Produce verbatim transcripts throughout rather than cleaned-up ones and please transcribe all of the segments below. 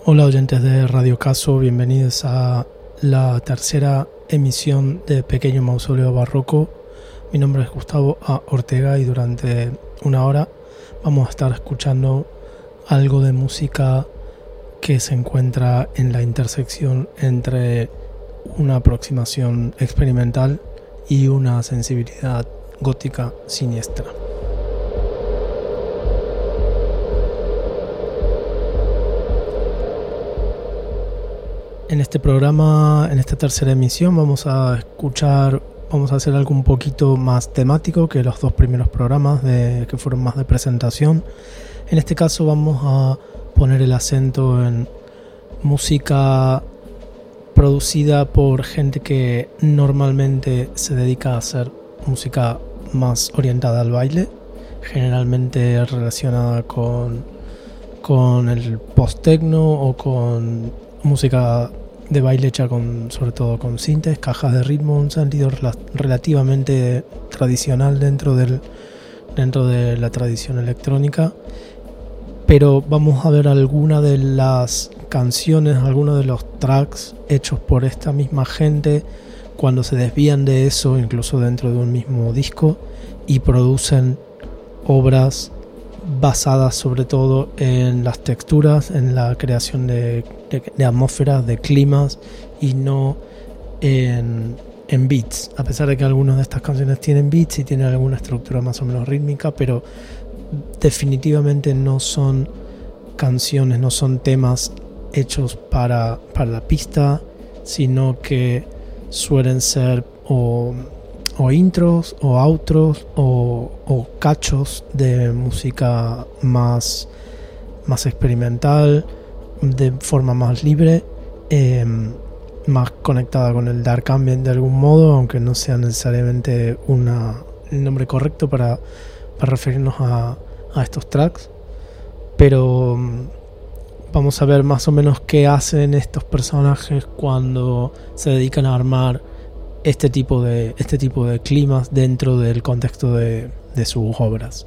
Hola oyentes de Radio Caso, bienvenidos a la tercera emisión de Pequeño Mausoleo Barroco. Mi nombre es Gustavo A. Ortega y durante una hora vamos a estar escuchando algo de música que se encuentra en la intersección entre una aproximación experimental y una sensibilidad gótica siniestra. En este programa, en esta tercera emisión, vamos a escuchar, vamos a hacer algo un poquito más temático que los dos primeros programas de, que fueron más de presentación. En este caso vamos a poner el acento en música producida por gente que normalmente se dedica a hacer música más orientada al baile, generalmente relacionada con, con el post-techno o con música de baile hecha con, sobre todo con sintes, cajas de ritmo, un sentido rel- relativamente tradicional dentro del dentro de la tradición electrónica. Pero vamos a ver algunas de las canciones, algunos de los tracks hechos por esta misma gente cuando se desvían de eso, incluso dentro de un mismo disco, y producen obras basadas sobre todo en las texturas, en la creación de, de, de atmósferas, de climas, y no en, en beats, a pesar de que algunas de estas canciones tienen beats y tienen alguna estructura más o menos rítmica, pero definitivamente no son canciones, no son temas hechos para, para la pista, sino que suelen ser o o intros, o outros, o, o cachos de música más, más experimental, de forma más libre, eh, más conectada con el dark ambient de algún modo, aunque no sea necesariamente una, el nombre correcto para, para referirnos a, a estos tracks. Pero vamos a ver más o menos qué hacen estos personajes cuando se dedican a armar este tipo de este tipo de climas dentro del contexto de, de sus obras.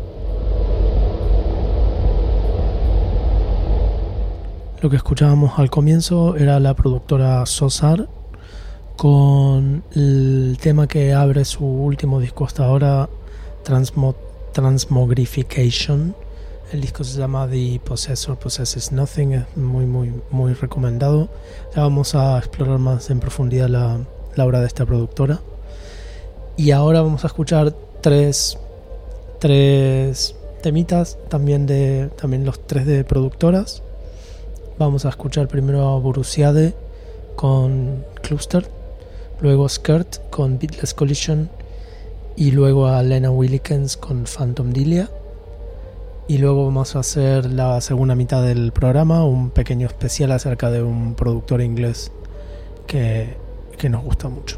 Lo que escuchábamos al comienzo era la productora Sosar con el tema que abre su último disco hasta ahora, Transmo- Transmogrification. El disco se llama The Possessor Possesses Nothing, es muy muy muy recomendado. Ya vamos a explorar más en profundidad la la obra de esta productora. Y ahora vamos a escuchar tres tres temitas también de también los tres de productoras. Vamos a escuchar primero a Borusiade con Cluster, luego Skirt con Beatless Collision y luego a Lena Willikens con Phantom Dilia. Y luego vamos a hacer la segunda mitad del programa, un pequeño especial acerca de un productor inglés que que nos gusta mucho.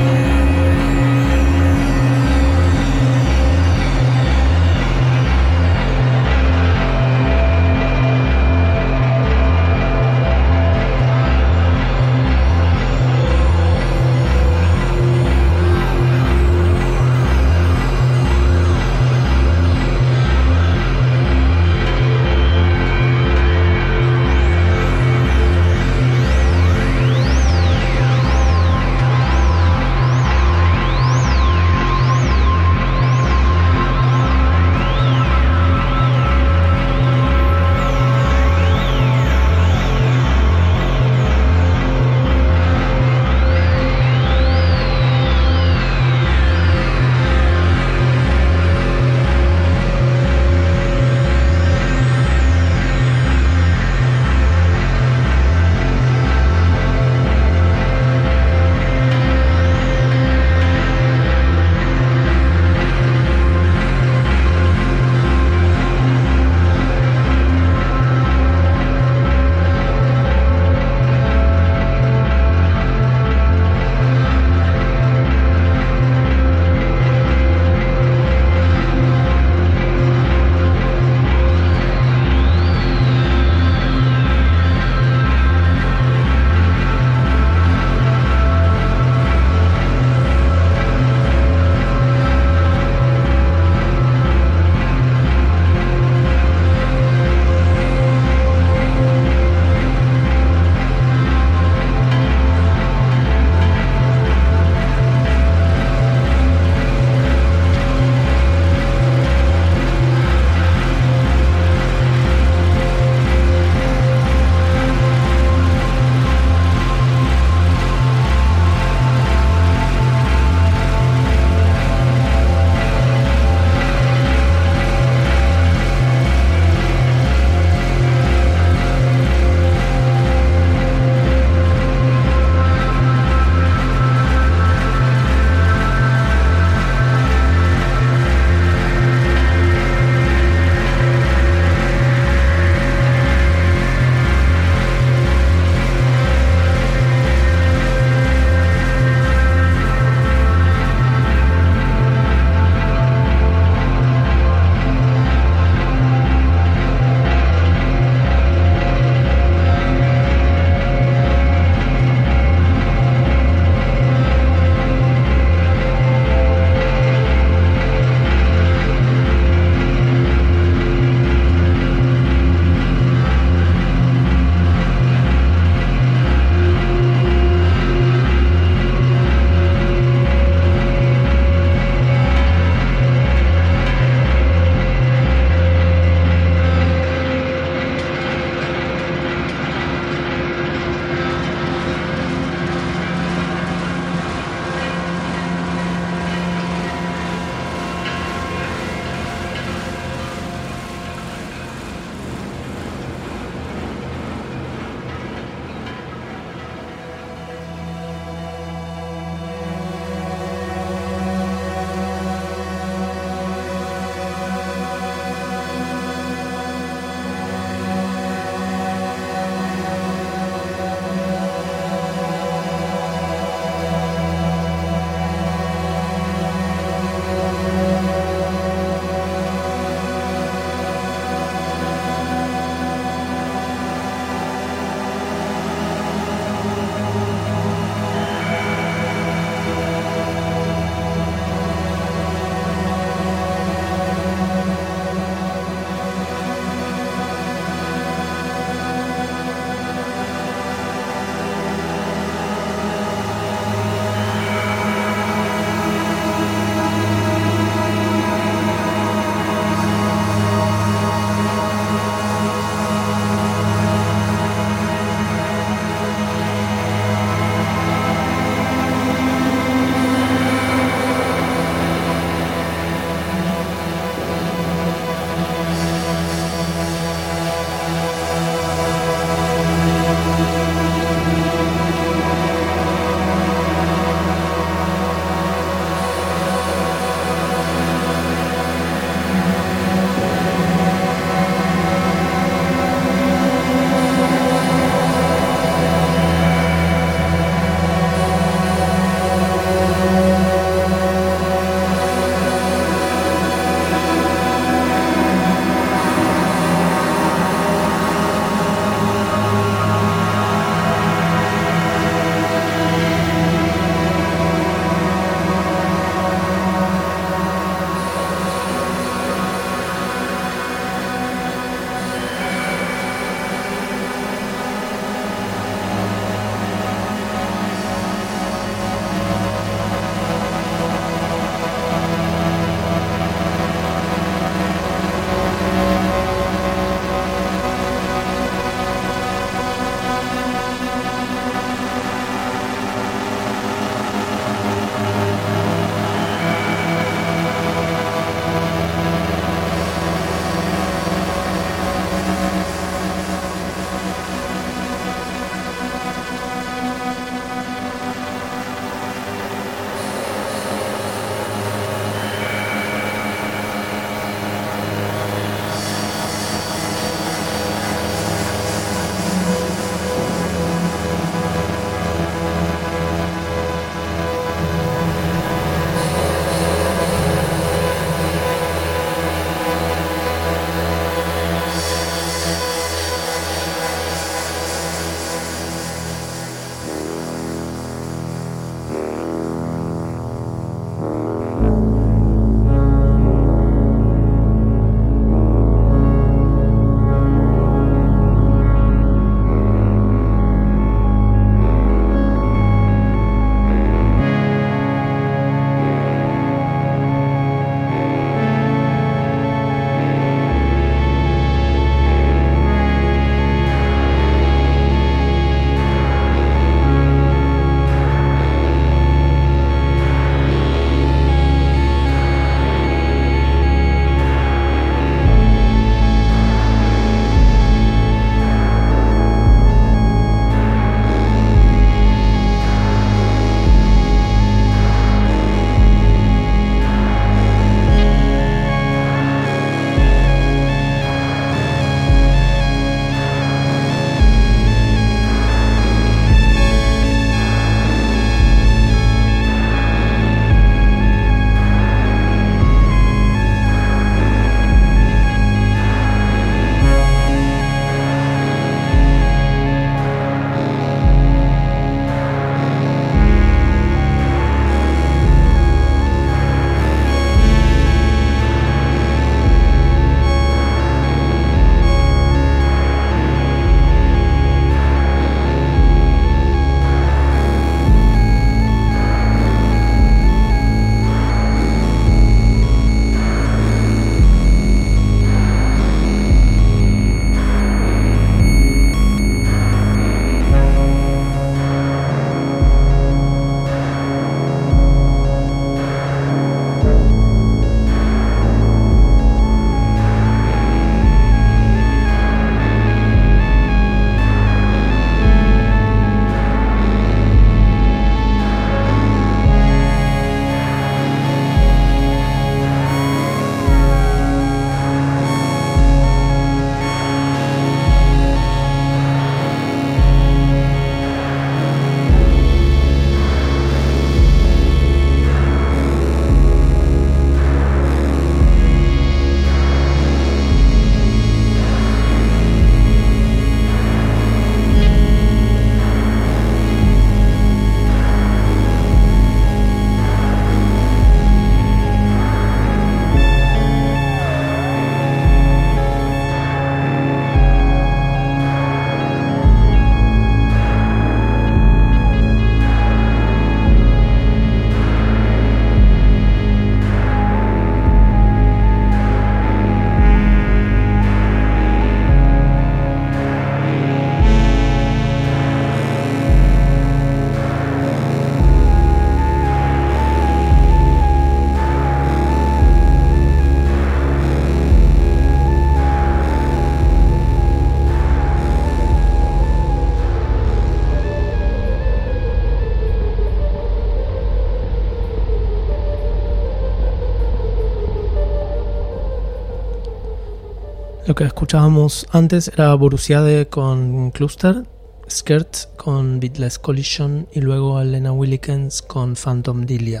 Lo que escuchábamos antes era Borussiade con Cluster, Skirt con Beatless Collision y luego Lena Willikens con Phantom Delia.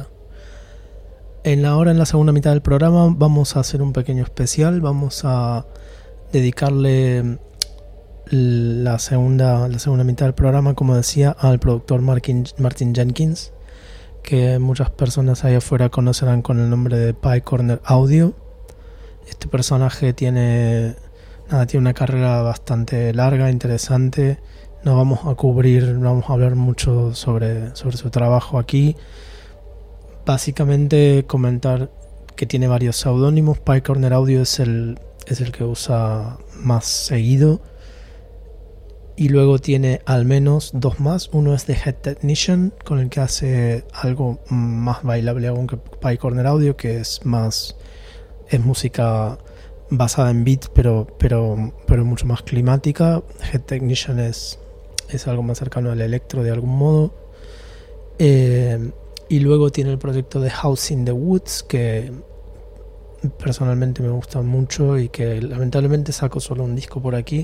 En la hora, en la segunda mitad del programa, vamos a hacer un pequeño especial. Vamos a dedicarle la segunda, la segunda mitad del programa, como decía, al productor Martin, Martin Jenkins, que muchas personas allá afuera conocerán con el nombre de Pye Corner Audio. Este personaje tiene, nada, tiene una carrera bastante larga, interesante. No vamos a cubrir, no vamos a hablar mucho sobre, sobre su trabajo aquí. Básicamente comentar que tiene varios seudónimos. Pye Corner Audio es el, es el que usa más seguido. Y luego tiene al menos dos más. Uno es The Head Technician, con el que hace algo más bailable aún que Pye Corner Audio, que es más... es música basada en beat, pero, pero, pero mucho más climática. Head Technician es, es algo más cercano al electro de algún modo. Eh, y luego tiene el proyecto de House in the Woods, que personalmente me gusta mucho y que lamentablemente saco solo un disco por aquí,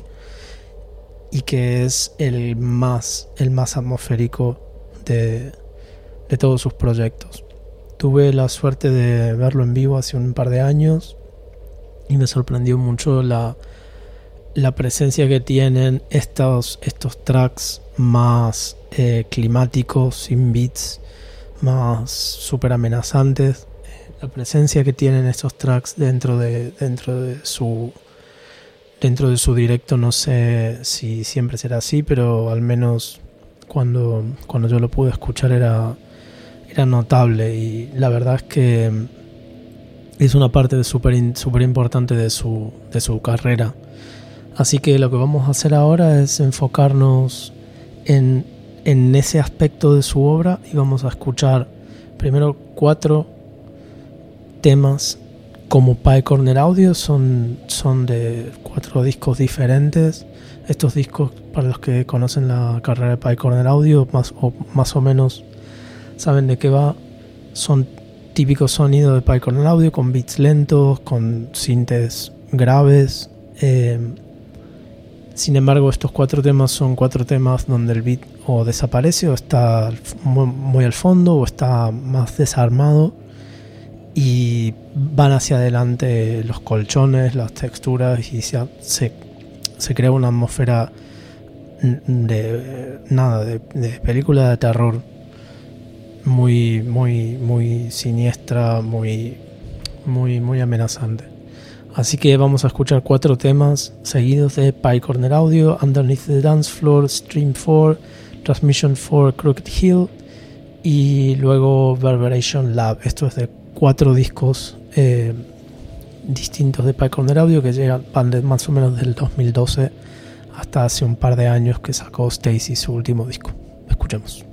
y que es el más, el más atmosférico de, de todos sus proyectos. Tuve la suerte de verlo en vivo hace un par de años y me sorprendió mucho la, la presencia que tienen estos, estos tracks más eh, climáticos, sin beats, más súper amenazantes. La presencia que tienen estos tracks dentro de, dentro de su dentro de su directo, no sé si siempre será así, pero al menos cuando, cuando yo lo pude escuchar era era notable, y la verdad es que es una parte súper súper importante de su, de su carrera. Así que lo que vamos a hacer ahora es enfocarnos en, en ese aspecto de su obra, y vamos a escuchar primero cuatro temas como Pye Corner Audio. Son, son de cuatro discos diferentes. Estos discos, para los que conocen la carrera de Pye Corner Audio, más o, más o menos saben de qué va. Son típicos sonidos de Pye Corner Audio, con beats lentos, con sintes graves. Eh, sin embargo, estos cuatro temas son cuatro temas donde el beat o desaparece, o está muy, muy al fondo, o está más desarmado, y van hacia adelante los colchones, las texturas, y se, se, se crea una atmósfera de nada, de, de película de terror, muy muy muy siniestra, muy muy muy amenazante. Así que vamos a escuchar cuatro temas seguidos de Pye Corner Audio: Underneath the Dance Floor, Stream four, Transmission four, Crooked Hill, y luego Verberation Lab. Esto es de cuatro discos eh, distintos de Pye Corner Audio, que llegan, van de más o menos del dos mil doce hasta hace un par de años que sacó Stacy su último disco. Escuchemos.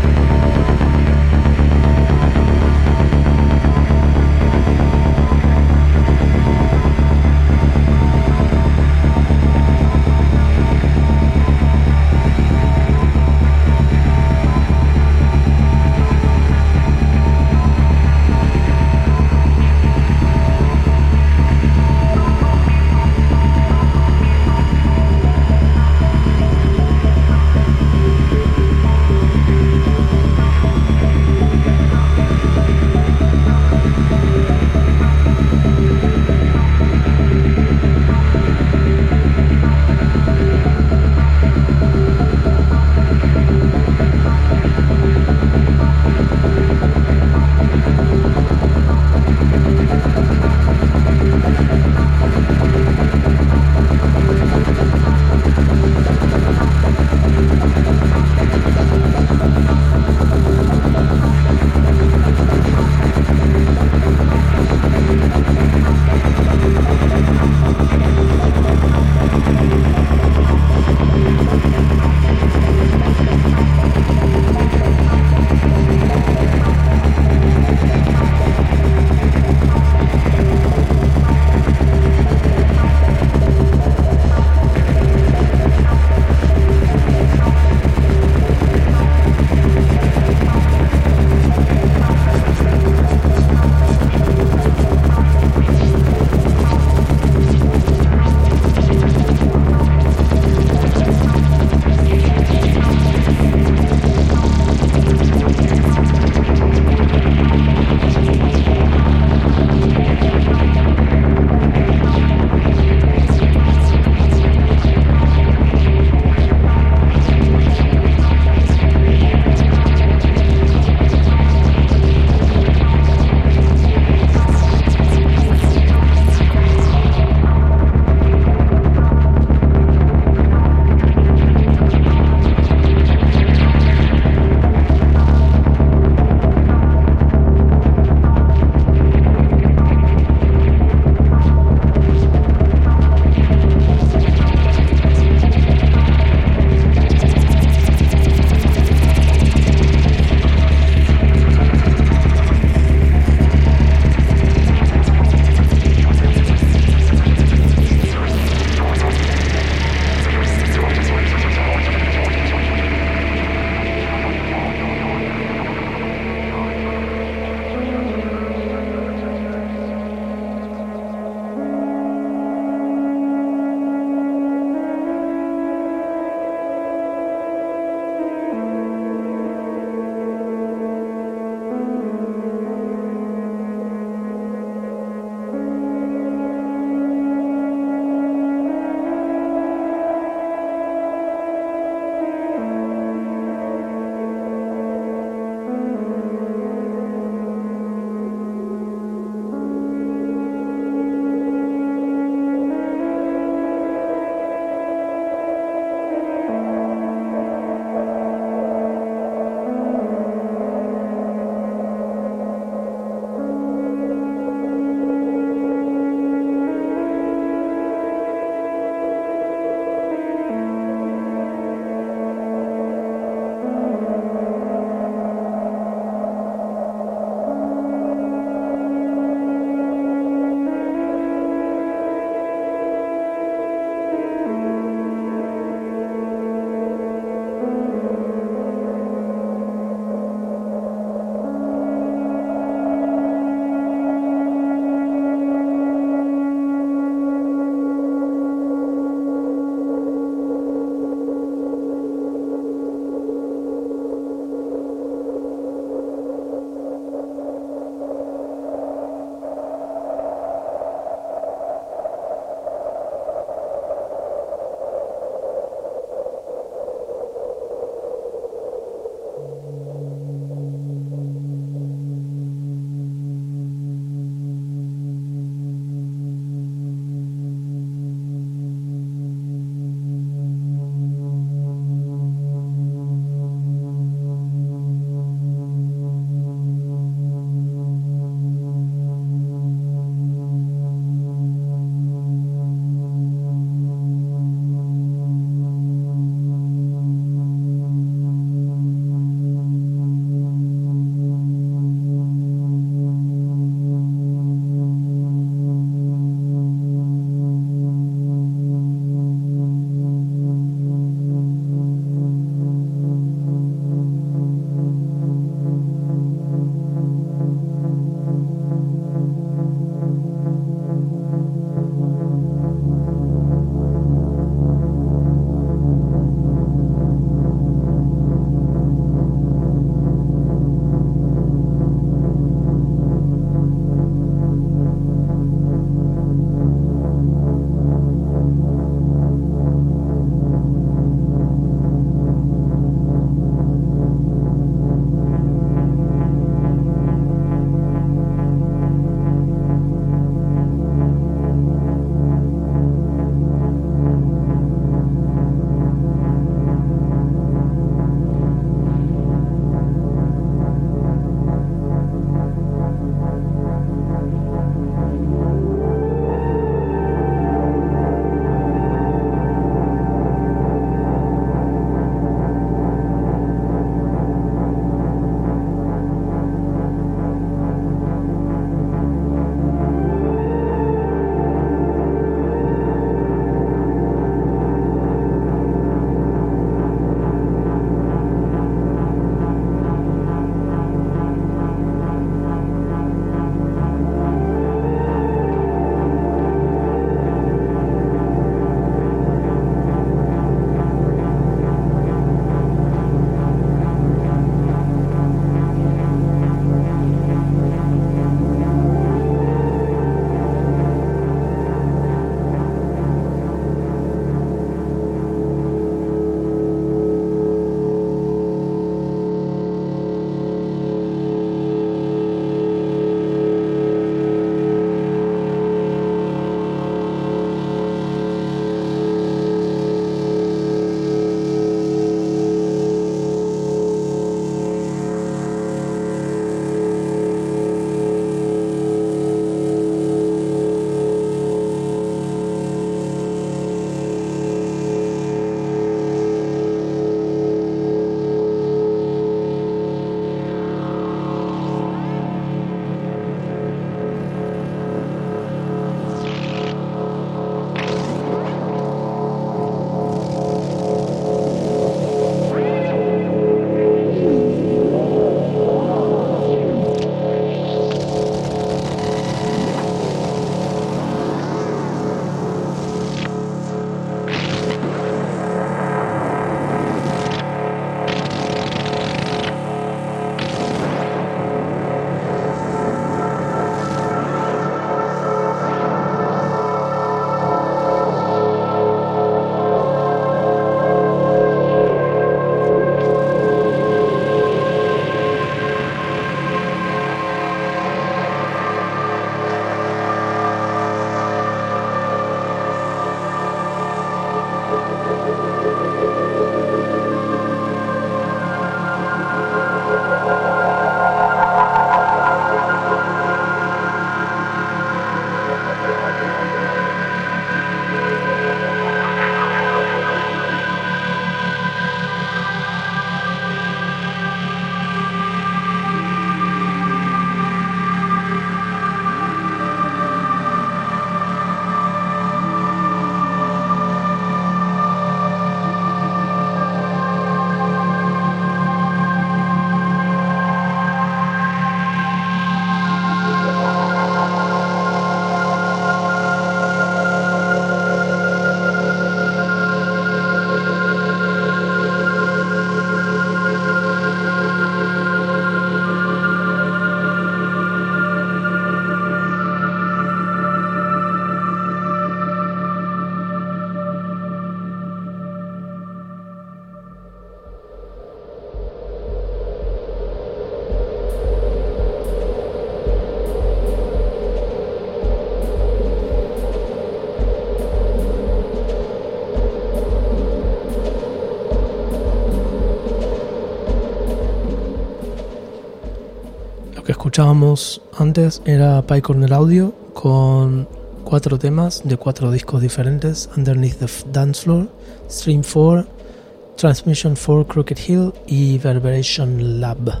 escuchábamos antes era Pye Corner Audio con cuatro temas de cuatro discos diferentes: Underneath the Dance Floor, Stream four, Transmission for Crooked Hill y Verberation Lab.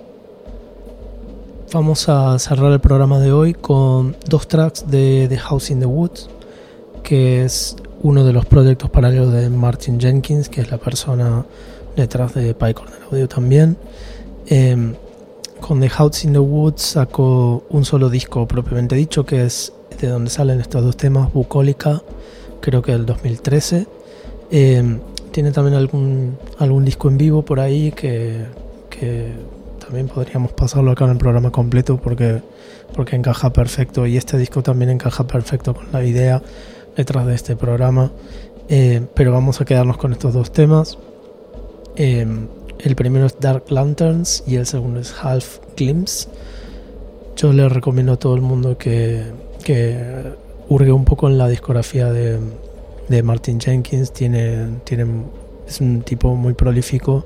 Vamos a cerrar el programa de hoy con dos tracks de The House in the Woods, que es uno de los proyectos paralelos de Martin Jenkins, que es la persona detrás de Pye Corner Audio también. Eh, con The House in the Woods sacó un solo disco propiamente dicho, que es de donde salen estos dos temas, Bucólica, creo que del dos mil trece. Eh, tiene también algún, algún disco en vivo por ahí que, que también podríamos pasarlo acá en el programa completo porque, porque encaja perfecto, y este disco también encaja perfecto con la idea detrás de este programa. Eh, pero vamos a quedarnos con estos dos temas. Eh, el primero es Dark Lanterns y el segundo es Half Glimpse. Yo le recomiendo a todo el mundo que, que hurgue un poco en la discografía de, de Martin Jenkins. Tiene, tiene, es un tipo muy prolífico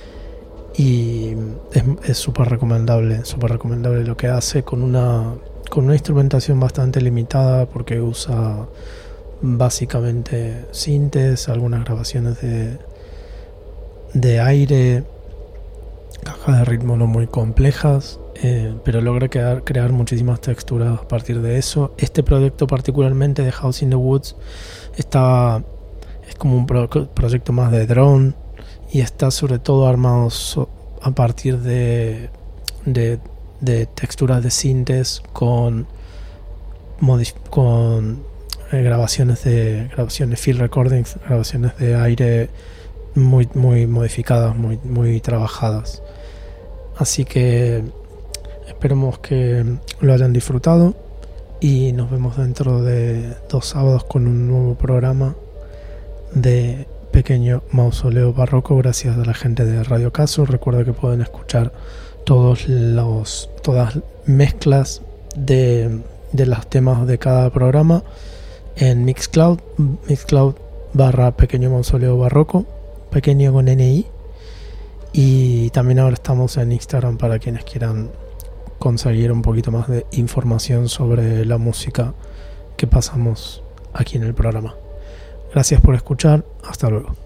y es súper recomendable, súper recomendable lo que hace, con una, con una instrumentación bastante limitada, porque usa básicamente sintes, algunas grabaciones de, de aire, cajas de ritmo no muy complejas, eh, pero logra crear, crear muchísimas texturas a partir de eso. Este proyecto particularmente de House in the Woods está, es como un pro, proyecto más de drone, y está sobre todo armado so, a partir de, de, de texturas de sintes con, modif- con eh, grabaciones de grabaciones field recordings, grabaciones de aire muy, muy modificadas, muy, muy trabajadas. Así que esperemos que lo hayan disfrutado y nos vemos dentro de dos sábados con un nuevo programa de Pequeño Mausoleo Barroco, gracias a la gente de Radio Caso. Recuerda que pueden escuchar todos los todas mezclas de, de los temas de cada programa en Mixcloud, Mixcloud barra Pequeño Mausoleo Barroco, pequeño con N I. Y también ahora estamos en Instagram para quienes quieran conseguir un poquito más de información sobre la música que pasamos aquí en el programa. Gracias por escuchar, hasta luego.